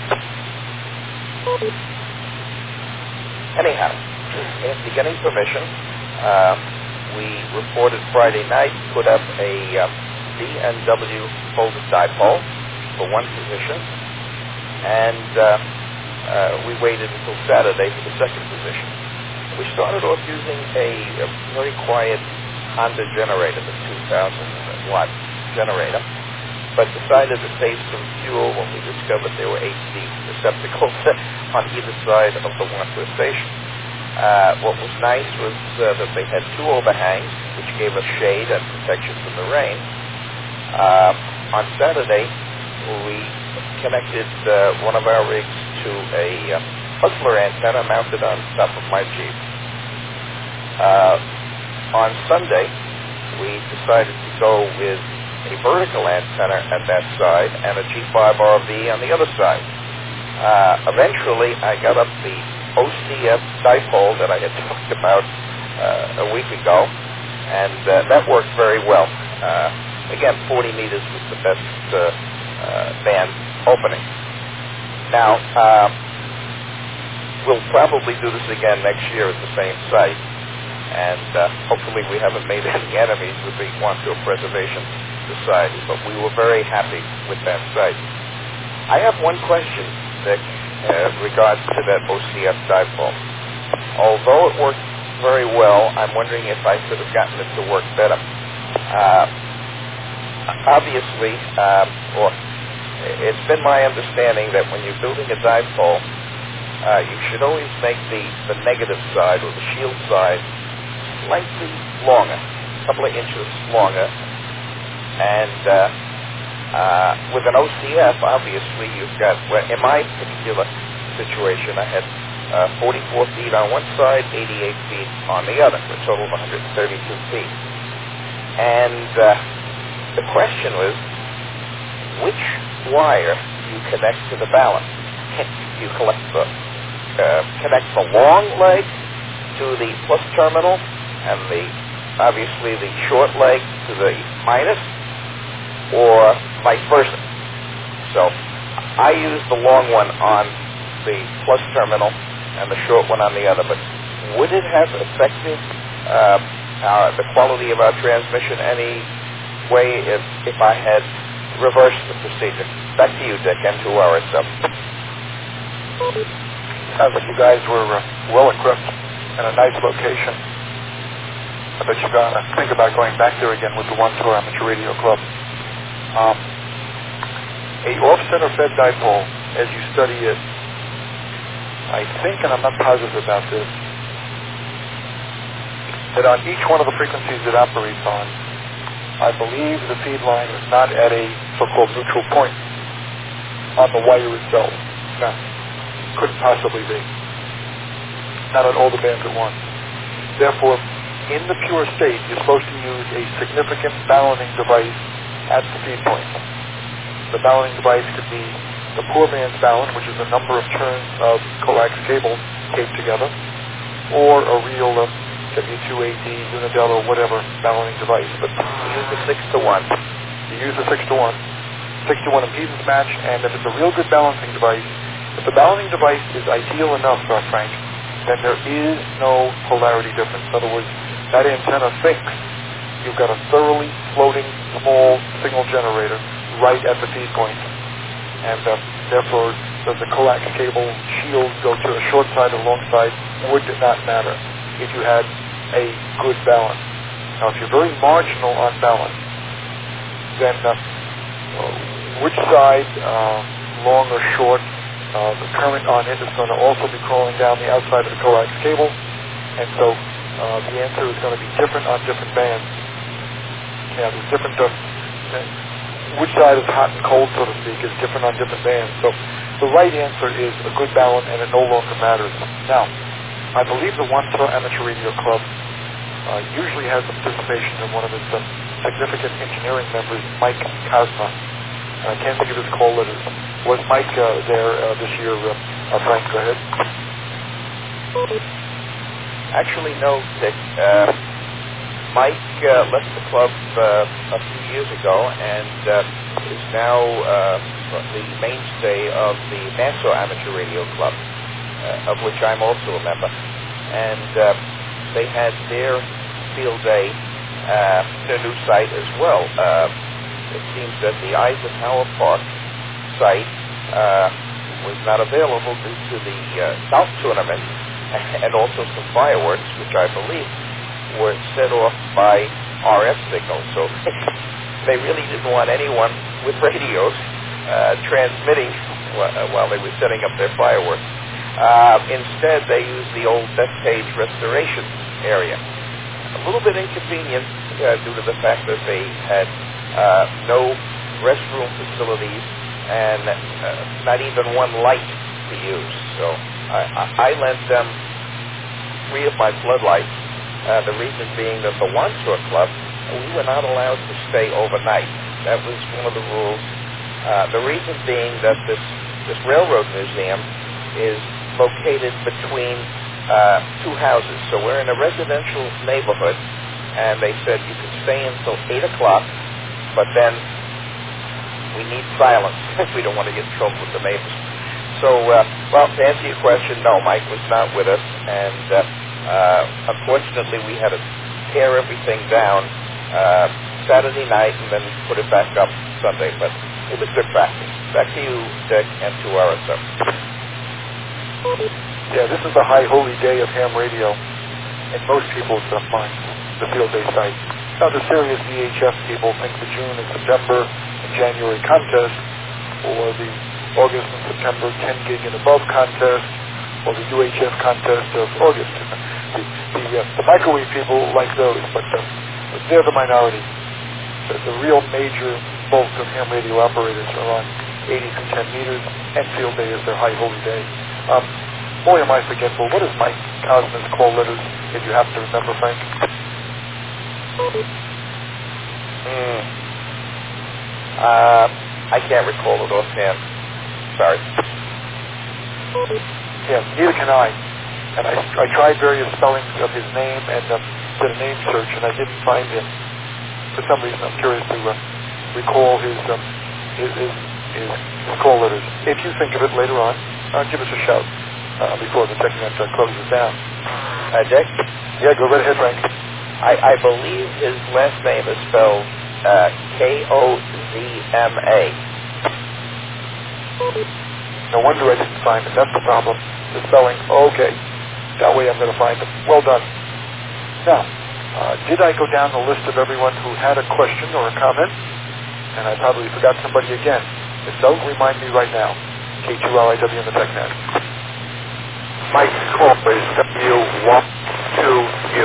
Anyhow, after getting permission, uh, we reported Friday night, put up a uh, D and W folded dipole for one position, and uh, Uh, we waited until Saturday for the second position. We started off using a, a very quiet Honda generator, the two thousand watt generator, but decided to save some fuel when we discovered there were eight deep receptacles on either side of the Wantua station. Uh, what was nice was uh, that they had two overhangs, which gave us shade and protection from the rain. Uh, on Saturday, we connected uh, one of our rigs to a uh, puzzler antenna mounted on top of my Jeep. Uh, on Sunday, we decided to go with a vertical antenna at that side and a G five R V on the other side. Uh, eventually, I got up the O C F dipole that I had talked about uh, a week ago, and uh, that worked very well. Uh, again, forty meters was the best uh, uh, band opening. Now, uh, we'll probably do this again next year at the same site, and uh, hopefully we haven't made any enemies with the Wantua Preservation Society, but we were very happy with that site. I have one question, Dick, uh, in regards to that O C F dipole. Although it worked very well, I'm wondering if I could have gotten it to work better. Uh, obviously, um, or it's been my understanding that when you're building a dipole, uh, you should always make the, the negative side or the shield side slightly longer, a couple of inches longer, and uh, Uh, with an O C F, obviously, you've got, well, in my particular situation, I had uh, forty-four feet on one side, eighty-eight feet on the other, for a total of one hundred thirty-two feet. And uh, the question was, which wire do you connect to the balance? Do you collect the, uh, connect the long leg to the plus terminal, and the obviously the short leg to the minus, or vice versa? So I use the long one on the plus terminal and the short one on the other, but would it have affected uh, our, the quality of our transmission any way if, if I had reversed the procedure? Back to you, Dick, and to R S M. Sounds like you guys were uh, well equipped in a nice location. I bet you're going to think about going back there again with the One Tour Amateur Radio Club. Um, a off-center fed dipole, as you study it, I think, and I'm not positive about this, that on each one of the frequencies it operates on, I believe the feed line is not at a so-called neutral point on the wire itself. No, couldn't possibly be. Not on all the bands at once. Therefore, in the pure state, you're supposed to use a significant balancing device at the feed point. The balancing device could be the poor man's balance, which is the number of turns of coax cable taped together, or a real uh, W two A D, Unidel, or whatever balancing device. But you use the six to one. You use the six to one. six to one impedance match, and if it's a real good balancing device, if the balancing device is ideal enough, uh, Frank, then there is no polarity difference. In other words, that antenna thinks you've got a thoroughly floating small signal generator right at the feed point. And uh, therefore, does the coax cable shield go to a short side or long side would not matter if you had a good balance. Now, if you're very marginal on balance, then uh, which side, uh, long or short, uh, the current on it is going to also be crawling down the outside of the coax cable, and so uh, the answer is going to be different on different bands. Yeah, there's different. Uh, which side is hot and cold, so to speak, is different on different bands. So the right answer is a good balance, and it no longer matters. Now, I believe the One Tour Amateur Radio Club uh, usually has some participation in one of its uh, significant engineering members, Mike Cosma. And I can't think of his call letters. Was Mike uh, there uh, this year? Uh, uh, Frank, go ahead. Actually, no, Dick. Uh, Mike uh, left the club uh, a few years ago and uh, is now uh, the mainstay of the Nassau Amateur Radio Club, uh, of which I'm also a member. And uh, they had their field day, uh, their new site as well. Uh, it seems that the Eisenhower Park site uh, was not available due to the uh, South Tournament and also some fireworks, which I believe were set off by R F signals. So they really didn't want anyone with radios uh, transmitting wh- while they were setting up their fireworks. Uh, instead, they used the old Bethpage restoration area. A little bit inconvenient uh, due to the fact that they had uh, no restroom facilities and uh, not even one light to use. So I, I, I lent them three of my floodlights. Uh, the reason being that the One Tour Club, we were not allowed to stay overnight. That was one of the rules. Uh, the reason being that this, this railroad museum is located between uh, two houses. So we're in a residential neighborhood, and they said you could stay until eight o'clock, but then we need silence. We don't want to get in trouble with the neighbors. So, uh, well, to answer your question, no, Mike was not with us, and uh, uh, unfortunately we had to tear everything down uh, Saturday night and then put it back up Sunday, but it was good practice. Back to you, Dick, and to R S M. Yeah, this is the high holy day of ham radio, and most people's uh, minds, the field day site. Now, the serious V H F people think the June and September and January contest, or the August and September ten gig and above contest, or the U H F contest of August. The, the, uh, the microwave people like those, but uh, they're the minority. The, the real major both of ham radio operators are on eighty through ten meters, and field day is their high holy day. Um, boy, am I forgetful. What is Mike Cosman's call letters, if you happen to remember, Frank? Mm. Uh, I can't recall it offhand. Sorry. Yeah, neither can I. And I, I tried various spellings of his name and um, did a name search, and I didn't find him. For some reason, I'm curious to uh, recall his, um, his, his, his, his call letters. If you think of it later on, uh, give us a shout uh, before the segment uh, closes down. Uh, Dick? Yeah, go right ahead, Frank. I, I believe his last name is spelled uh, K O Z M A. No wonder I didn't find him. That's the problem. The spelling. Okay. That way I'm going to find him. Well done. Now, uh, did I go down the list of everyone who had a question or a comment? And I probably forgot somebody again. If so, remind me right now. K two L I W in the TechNet. Mike call is W one two U.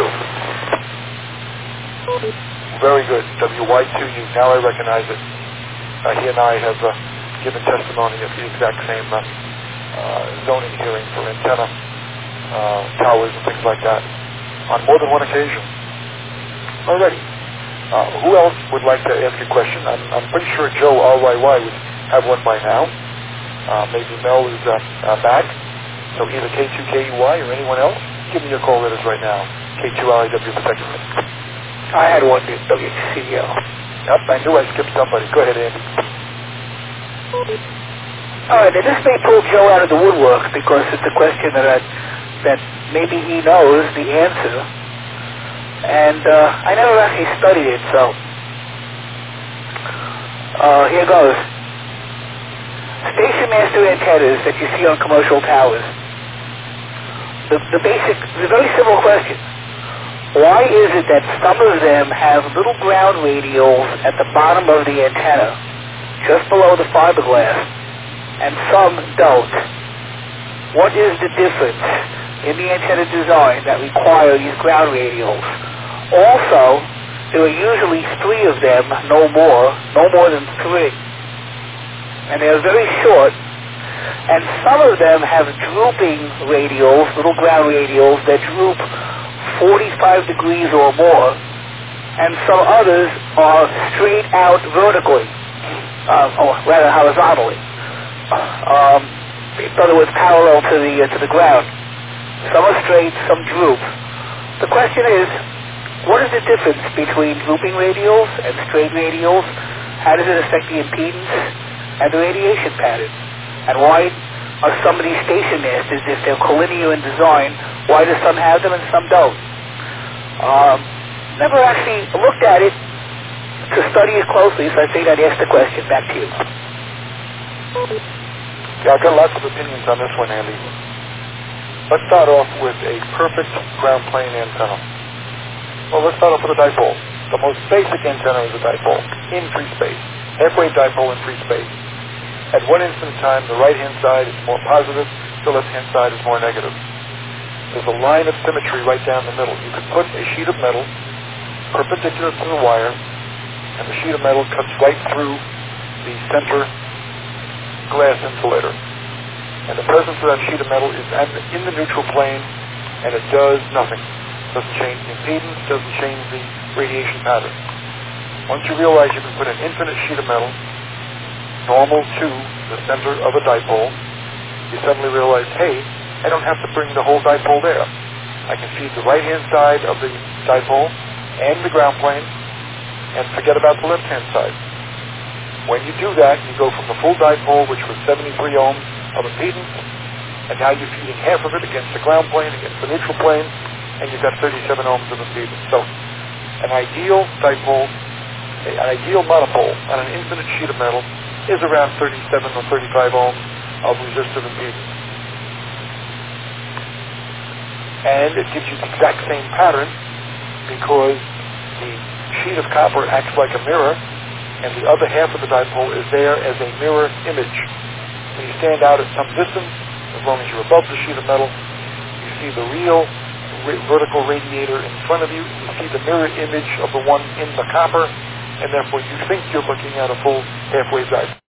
Very good. W Y two U. Now I recognize it. Uh, he and I have uh, given testimony of the exact same uh, uh, zoning hearing for antenna uh, towers and things like that on more than one occasion. Alrighty. Uh, who else would like to ask a question? I'm, I'm pretty sure Joe R Y Y would have one by now. Uh, maybe Mel is uh, uh, back. So either K two K U Y or anyone else, give me your call letters right now. K two L I W Protective. I had one W C L. Yep, I knew I skipped somebody. Go ahead, Andy. All right, now this may pull Joe out of the woodwork because it's a question that I, that maybe he knows the answer, and uh, I never actually studied it, so uh, here goes. Station master antennas that you see on commercial towers. The, the basic, the very simple question. Why is it that some of them have little ground radials at the bottom of the antenna, just below the fiberglass, and some don't? What is the difference in the antenna design that require these ground radials? Also, there are usually three of them, no more, no more than three. And they're very short, and some of them have drooping radials, little ground radials that droop forty-five degrees or more, and some others are straight out vertically, uh, or rather horizontally. Um, in other words, parallel to the uh, to the ground. Some are straight, some droop. The question is, what is the difference between drooping radials and straight radials? How does it affect the impedance and the radiation pattern? And why are some of these station masters, if they're collinear in design, why do some have them and some don't? Um, never actually looked at it to study it closely, so I think I'd ask the question. Back to you. Yeah, I've got lots of opinions on this one, Andy. Let's start off with a perfect ground plane antenna. Well, let's start off with a dipole. The most basic antenna is a dipole, in free space. Halfwave dipole in free space. At one instant in time, the right-hand side is more positive, the left-hand side is more negative. There's a line of symmetry right down the middle. You could put a sheet of metal perpendicular to the wire, and the sheet of metal cuts right through the center glass insulator. And the presence of that sheet of metal is in the neutral plane, and it does nothing. Doesn't change the impedance, doesn't change the radiation pattern. Once you realize you can put an infinite sheet of metal normal to the center of a dipole, you suddenly realize, hey, I don't have to bring the whole dipole there. I can feed the right-hand side of the dipole and the ground plane and forget about the left-hand side. When you do that, you go from the full dipole, which was seventy-three ohms of impedance, and now you're feeding half of it against the ground plane, against the neutral plane, and you've got thirty-seven ohms of impedance. So an ideal dipole, an ideal monopole on an infinite sheet of metal is around thirty-seven or thirty-five ohms of resistive impedance. And it gives you the exact same pattern because the sheet of copper acts like a mirror, and the other half of the dipole is there as a mirror image. When you stand out at some distance, as long as you're above the sheet of metal, you see the real ra- vertical radiator in front of you. You see the mirror image of the one in the copper, and therefore you think you're looking at a full half-wave dive.